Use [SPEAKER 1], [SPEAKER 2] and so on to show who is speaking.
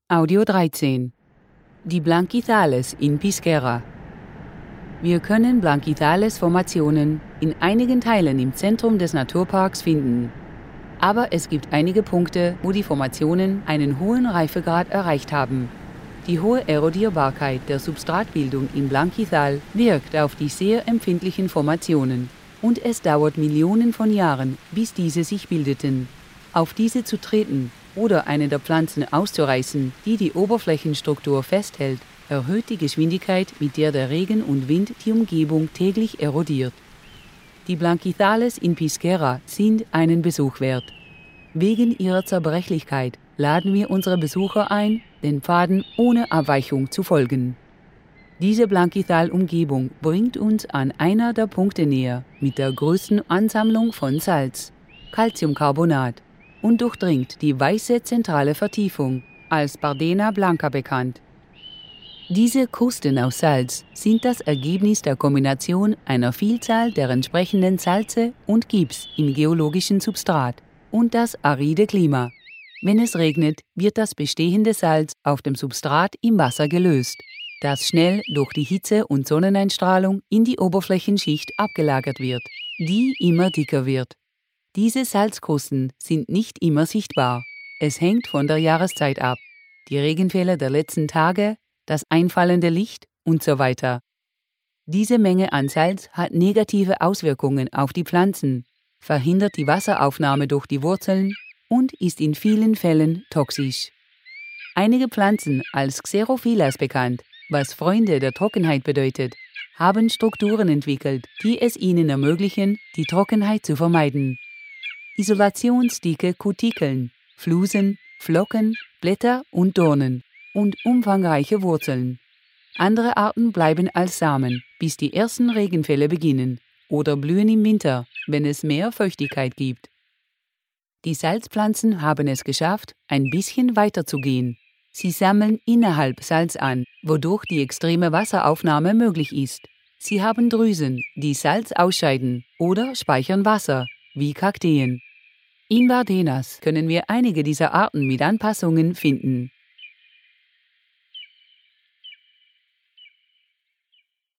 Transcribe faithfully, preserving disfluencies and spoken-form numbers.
[SPEAKER 1] Audio dreizehn. Die Blanquizales in Pisquera. Wir können Blanquizales-Formationen in einigen Teilen im Zentrum des Naturparks finden. Aber es gibt einige Punkte, wo die Formationen einen hohen Reifegrad erreicht haben. Die hohe Erodierbarkeit der Substratbildung im Blanquizal wirkt auf die sehr empfindlichen Formationen und es dauert Millionen von Jahren, bis diese sich bildeten. Auf diese zu treten oder eine der Pflanzen auszureißen, die die Oberflächenstruktur festhält, erhöht die Geschwindigkeit, mit der der Regen und Wind die Umgebung täglich erodiert. Die Blanquizales in Pisquera sind einen Besuch wert. Wegen ihrer Zerbrechlichkeit laden wir unsere Besucher ein, den Pfaden ohne Abweichung zu folgen. Diese Blanquizal-Umgebung bringt uns an einer der Punkte näher mit der größten Ansammlung von Salz, Calciumcarbonat, und durchdringt die weiße zentrale Vertiefung, als Bardena Blanca bekannt. Diese Krusten aus Salz sind das Ergebnis der Kombination einer Vielzahl der entsprechenden Salze und Gips im geologischen Substrat und das aride Klima. Wenn es regnet, wird das bestehende Salz auf dem Substrat im Wasser gelöst, das schnell durch die Hitze und Sonneneinstrahlung in die Oberflächenschicht abgelagert wird, die immer dicker wird. Diese Salzkrusten sind nicht immer sichtbar. Es hängt von der Jahreszeit ab, die Regenfälle der letzten Tage, das einfallende Licht und so weiter. Diese Menge an Salz hat negative Auswirkungen auf die Pflanzen, verhindert die Wasseraufnahme durch die Wurzeln und ist in vielen Fällen toxisch. Einige Pflanzen, als Xerophilas bekannt, was Freunde der Trockenheit bedeutet, haben Strukturen entwickelt, die es ihnen ermöglichen, die Trockenheit zu vermeiden. Isolationsdicke Kutikeln, Flusen, Flocken, Blätter und Dornen und umfangreiche Wurzeln. Andere Arten bleiben als Samen, bis die ersten Regenfälle beginnen oder blühen im Winter, wenn es mehr Feuchtigkeit gibt. Die Salzpflanzen haben es geschafft, ein bisschen weiterzugehen. Sie sammeln innerhalb Salz an, wodurch die extreme Wasseraufnahme möglich ist. Sie haben Drüsen, die Salz ausscheiden oder speichern Wasser, wie Kakteen. In Bardenas können wir einige dieser Arten mit Anpassungen finden.